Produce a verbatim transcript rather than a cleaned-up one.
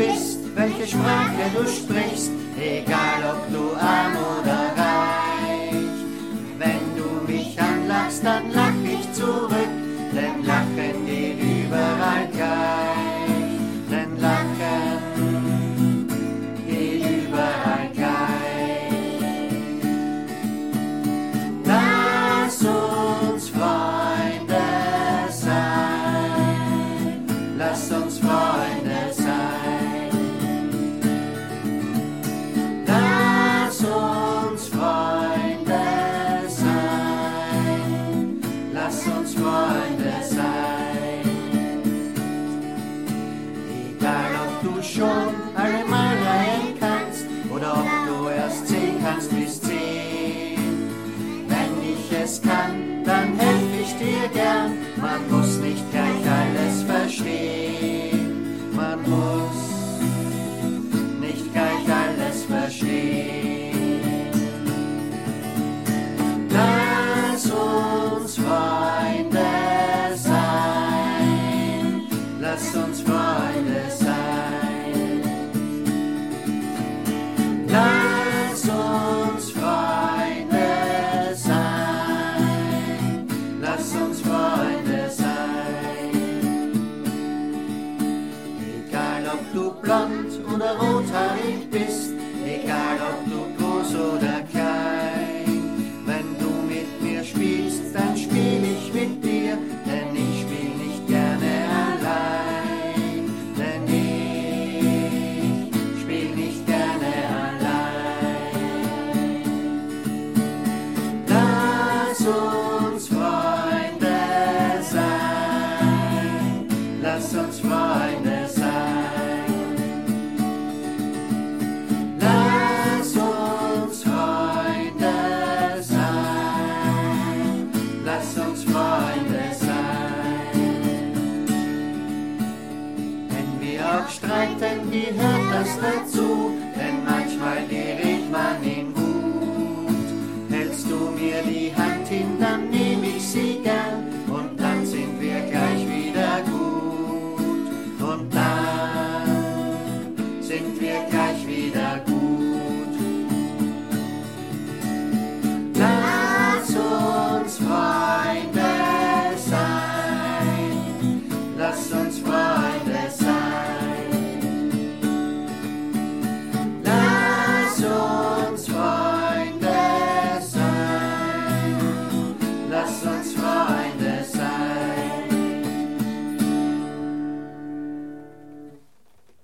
bist, welche Sprache du sprichst, egal ob du arm oder reich. Wenn du mich anlachst, dann lach ich zurück, denn Lachen geht überall gleich. Denn Lachen geht überall gleich. Lass uns Freunde sein, lass uns Freunde sein. Lass uns Freunde sein, lass uns Freunde sein. Egal ob du schon alle Malereien kannst oder ob du erst zehn kannst bis zehn. Wenn ich es kann, dann helf ich dir gern. Man muss nicht gleich alles verstehen. Man muss nicht gleich alles verstehen. Lass uns Freunde sein. Lass uns Freunde sein. Lass uns Freunde sein. Lass uns Freunde sein. Egal ob du blond oder rothaarig bist, egal ob du groß oder klein. Wenn du mit mir spielst, dann spiel ich mit dir, denn ich spiel nicht gerne allein. Denn ich spiel nicht gerne allein. Lass uns Freunde sein, lass uns Freunde sein. Lass uns Freunde sein, lass uns Freunde sein. Wenn wir auch streiten, gehört das dazu, denn manchmal die